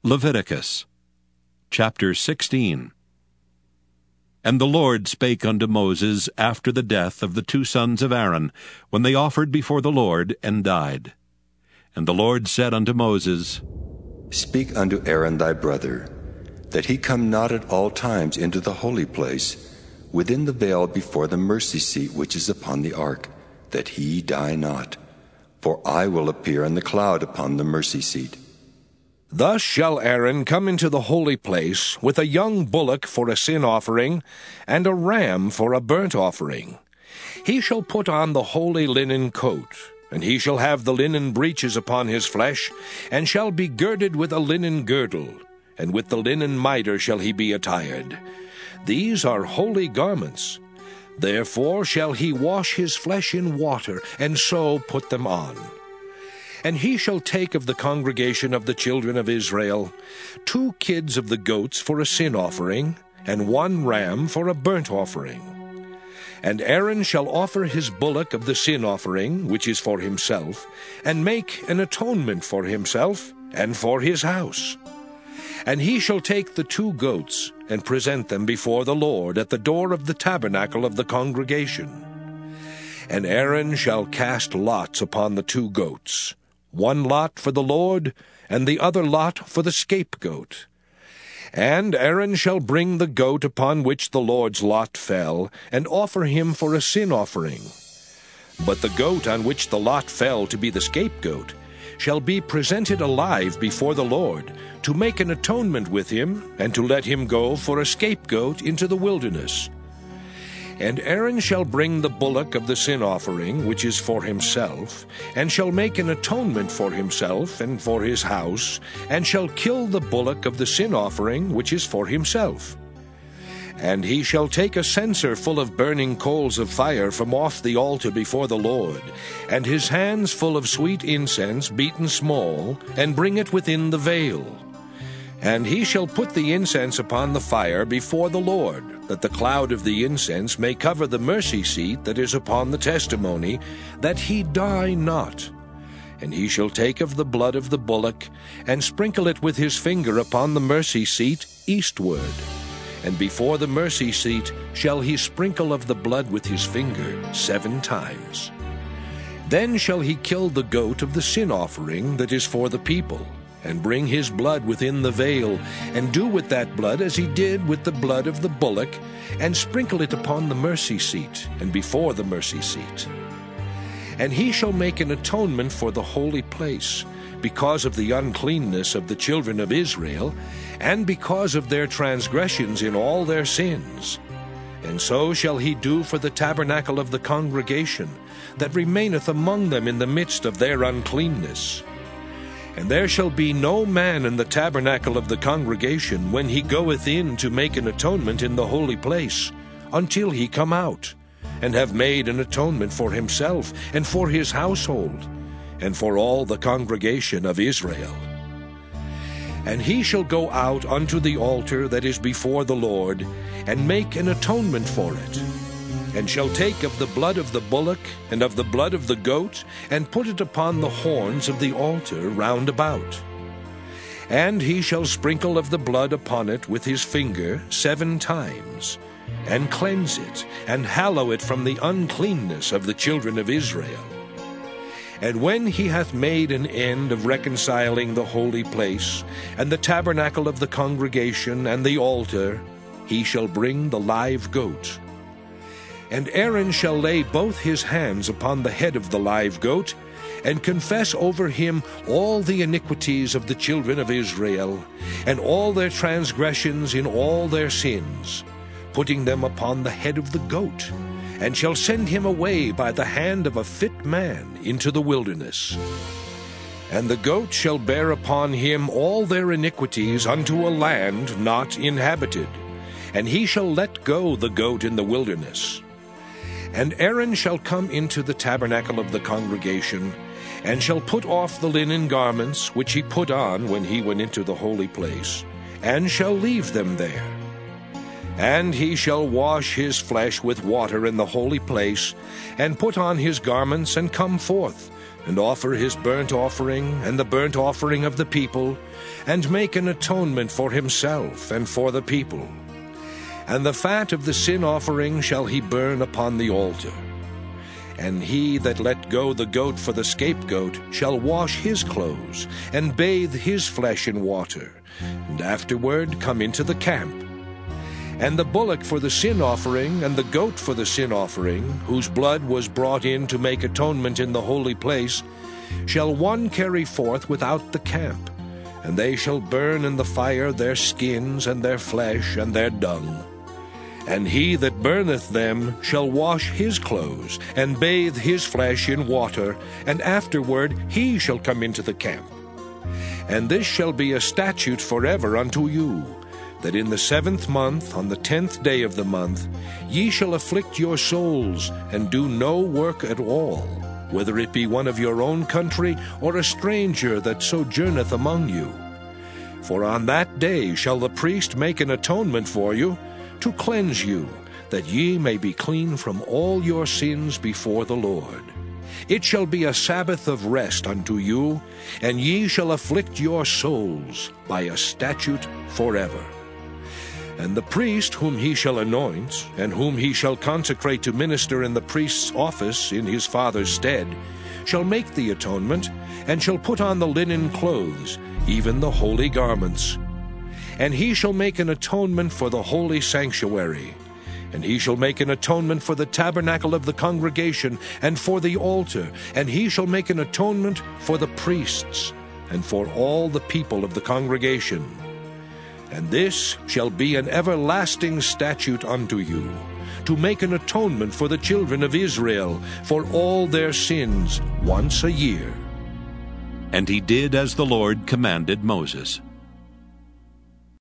Leviticus chapter 16. And the Lord spake unto Moses after the death of the two sons of Aaron, when they offered before the Lord, and died. And the Lord said unto Moses, Speak unto Aaron thy brother, that he come not at all times into the holy place, within the veil before the mercy seat which is upon the ark, that he die not. For I will appear in the cloud upon the mercy seat. Thus shall Aaron come into the holy place with a young bullock for a sin offering, and a ram for a burnt offering. He shall put on the holy linen coat, and he shall have the linen breeches upon his flesh, and shall be girded with a linen girdle, and with the linen mitre shall he be attired. These are holy garments. Therefore shall he wash his flesh in water, and so put them on. And he shall take of the congregation of the children of Israel 2 kids of the goats for a sin offering, and 1 ram for a burnt offering. And Aaron shall offer his bullock of the sin offering, which is for himself, and make an atonement for himself and for his house. And he shall take the 2 goats, and present them before the Lord at the door of the tabernacle of the congregation. And Aaron shall cast lots upon the 2 goats, 1 lot for the Lord, and the other lot for the scapegoat. And Aaron shall bring the goat upon which the Lord's lot fell, and offer him for a sin offering. But the goat on which the lot fell to be the scapegoat shall be presented alive before the Lord, to make an atonement with him, and to let him go for a scapegoat into the wilderness. And Aaron shall bring the bullock of the sin offering, which is for himself, and shall make an atonement for himself and for his house, and shall kill the bullock of the sin offering, which is for himself. And he shall take a censer full of burning coals of fire from off the altar before the Lord, and his hands full of sweet incense beaten small, and bring it within the veil. And he shall put the incense upon the fire before the Lord, that the cloud of the incense may cover the mercy seat that is upon the testimony, that he die not. And he shall take of the blood of the bullock, and sprinkle it with his finger upon the mercy seat eastward. And before the mercy seat shall he sprinkle of the blood with his finger 7 times. Then shall he kill the goat of the sin offering that is for the people, and bring his blood within the veil, and do with that blood as he did with the blood of the bullock, and sprinkle it upon the mercy seat, and before the mercy seat. And he shall make an atonement for the holy place, because of the uncleanness of the children of Israel, and because of their transgressions in all their sins. And so shall he do for the tabernacle of the congregation, that remaineth among them in the midst of their uncleanness. And there shall be no man in the tabernacle of the congregation when he goeth in to make an atonement in the holy place, until he come out, and have made an atonement for himself, and for his household, and for all the congregation of Israel. And he shall go out unto the altar that is before the Lord, and make an atonement for it, and shall take of the blood of the bullock and of the blood of the goat, and put it upon the horns of the altar round about. And he shall sprinkle of the blood upon it with his finger 7 times, and cleanse it, and hallow it from the uncleanness of the children of Israel. And when he hath made an end of reconciling the holy place, and the tabernacle of the congregation, and the altar, he shall bring the live goat. And Aaron shall lay both his hands upon the head of the live goat, and confess over him all the iniquities of the children of Israel, and all their transgressions in all their sins, putting them upon the head of the goat, and shall send him away by the hand of a fit man into the wilderness. And the goat shall bear upon him all their iniquities unto a land not inhabited, and he shall let go the goat in the wilderness. And Aaron shall come into the tabernacle of the congregation, and shall put off the linen garments which he put on when he went into the holy place, and shall leave them there. And he shall wash his flesh with water in the holy place, and put on his garments, and come forth, and offer his burnt offering and the burnt offering of the people, and make an atonement for himself and for the people. And the fat of the sin offering shall he burn upon the altar. And he that let go the goat for the scapegoat shall wash his clothes, and bathe his flesh in water, and afterward come into the camp. And the bullock for the sin offering, and the goat for the sin offering, whose blood was brought in to make atonement in the holy place, shall one carry forth without the camp, and they shall burn in the fire their skins, and their flesh, and their dung. And he that burneth them shall wash his clothes, and bathe his flesh in water, and afterward he shall come into the camp. And this shall be a statute forever unto you, that in the 7th month, on the 10th day of the month, ye shall afflict your souls, and do no work at all, whether it be one of your own country, or a stranger that sojourneth among you. For on that day shall the priest make an atonement for you, to cleanse you, that ye may be clean from all your sins before the Lord. It shall be a Sabbath of rest unto you, and ye shall afflict your souls by a statute forever. And the priest whom he shall anoint, and whom he shall consecrate to minister in the priest's office in his father's stead, shall make the atonement, and shall put on the linen clothes, even the holy garments. And he shall make an atonement for the holy sanctuary, and he shall make an atonement for the tabernacle of the congregation, and for the altar, and he shall make an atonement for the priests, and for all the people of the congregation. And this shall be an everlasting statute unto you, to make an atonement for the children of Israel for all their sins once a year. And he did as the Lord commanded Moses.